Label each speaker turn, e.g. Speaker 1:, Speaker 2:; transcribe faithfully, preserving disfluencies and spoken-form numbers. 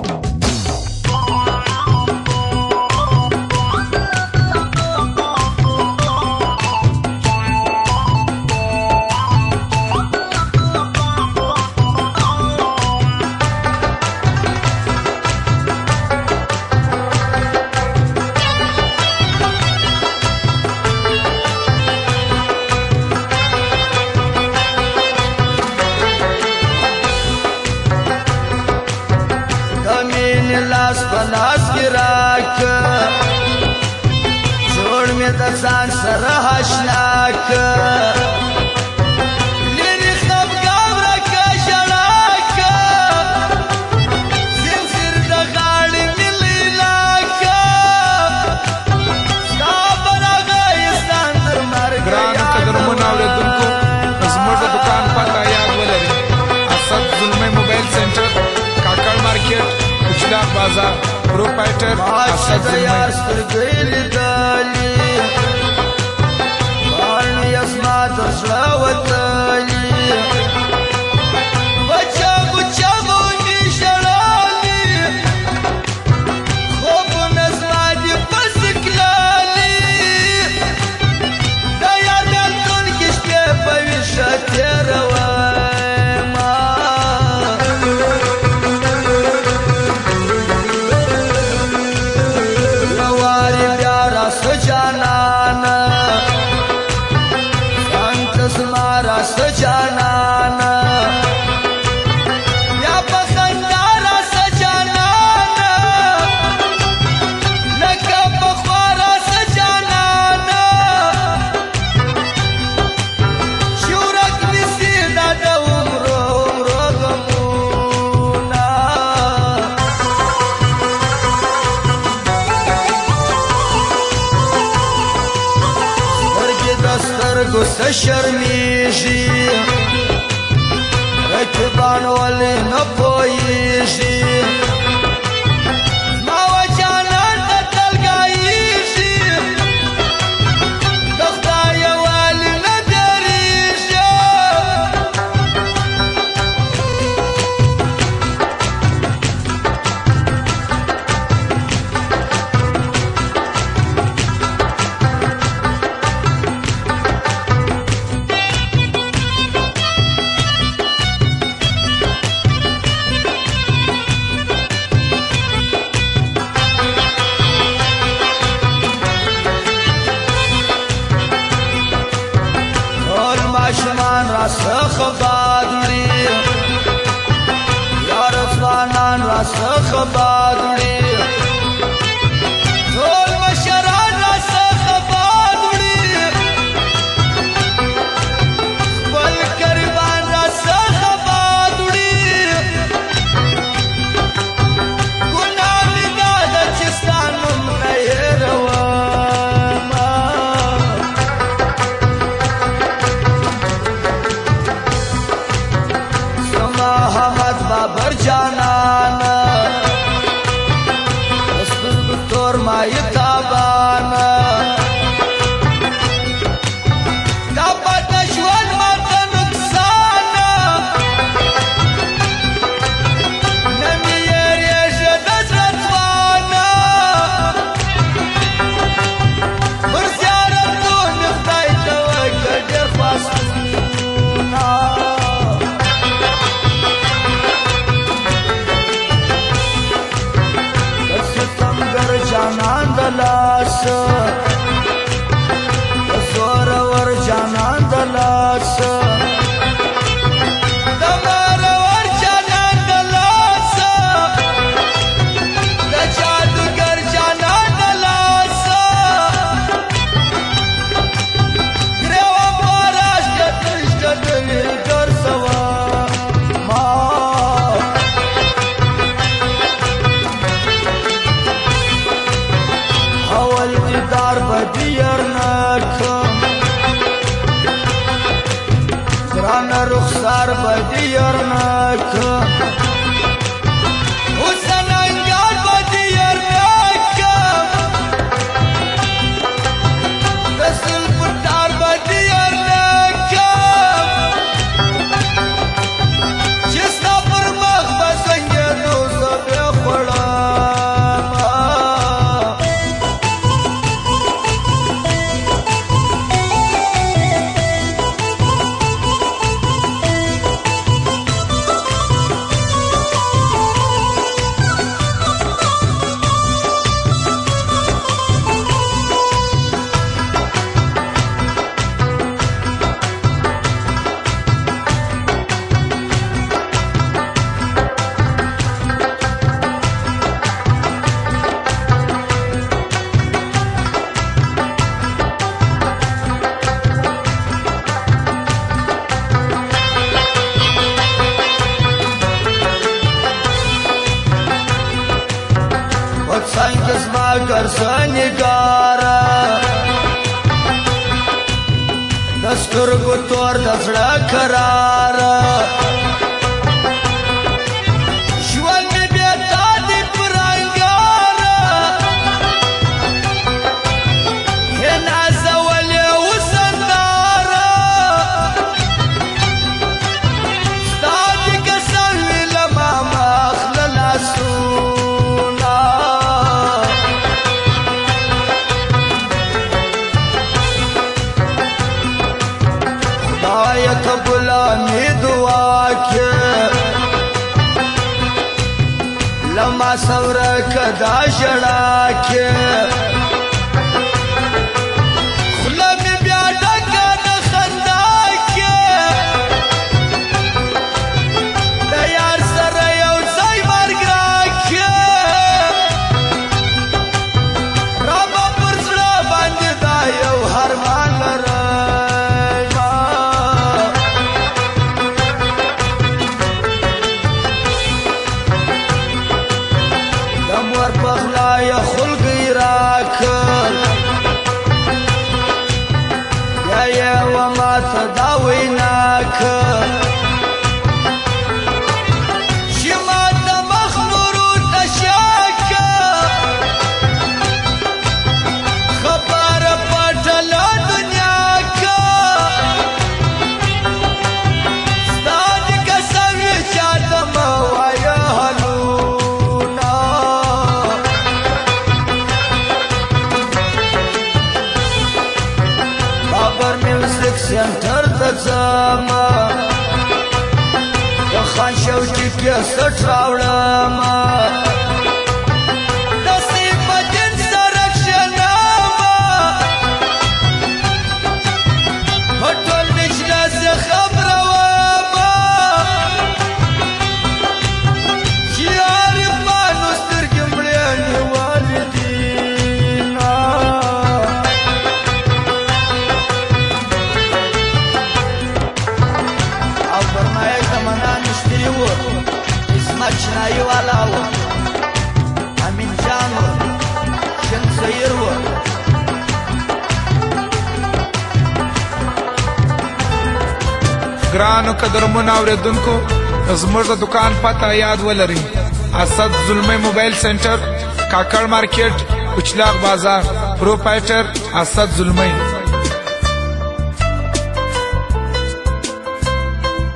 Speaker 1: لاس پلاس کی راک جوړ می د ځان سره حشناک لری خب ګاور کا شړاک زنجیر د غاړې ملي لاک صبر غیستان تر مرګ
Speaker 2: ګران قدرمن اوریدونکو زموږ د دکان پته یاد ولرئ اسد زلمي موبایل سنټر کاکړ مارکیټ کچلاغ بازار پروپرایټر اسد زلمي
Speaker 1: سترګې لیدلې باندې اسما تر زړه وتلې بچا بچا مونږ شړالې خوب نزما دې پس کلالې دا یاد تل کې شپه په وشه تیروا सजानाना या पसंदारा सजानाना लका बख्वारा सजानाना शूरक मिसीदा दा उमरो उमरो गमूना ورګ دستر گو شرمیږي رکبان ولې نه پوهېږي ما وجانان ته تلګایېږي د خدای والي نه درېږي ماشمان را سخ بادوڑی یا رسوانان را سخ بادوڑی ټول مشران را سخ بادوڑی خپل قربان را سخ بادوڑی ګناه مې دا ده چې ستا نوم نه هېرومه بابر جانانا استرگ تور مائی تابانا دا پتا شوال ماتا نقصانا نمی ایریش دزرتوانا برزیارت تو نخدای توکر دیر خواستونا سنگس مگر سنگارا دستور گتور دسڑا کرارا شوال می بیتا دی پرانگارا ہے نازا ولی وسندارا ستادی کسان وی لما مخللا سونا خدای قبولامی دعا کے لما صبر کدا جڑا کے خلا می بیا ڈکا د خندا کے د یار سره یو ځای مرګ راکې رابه پر زړه باندې دا یو هرمان لرمه د مور په غلا یې خلګۍ راکړ بیا یې وماته دا وینا کړ چې ماته مخ نورو ته شا کړ خبره پټه له دنیا کړ ستا د قسم یې چاته مه وایه هلونه بابر میوزیک سنټر ته ځم د خان شوقي کیسټ راوړم د سیف الدین سرکشنامه په ټول مجلس یې خبرومه چې عارفانو سترګې مړې نیولې دینه او فرمایه زمانه مشتری و اسمت چنایی والا و امین جان و شمسیر و
Speaker 2: ګرانو قدرمنو اورېدونکو زموږ د دکان پته یاد ولرئ اسد زلمی موبایل سنټر کاکړ مارکیټ اچلاق بازار پروپرایټر اسد زلمی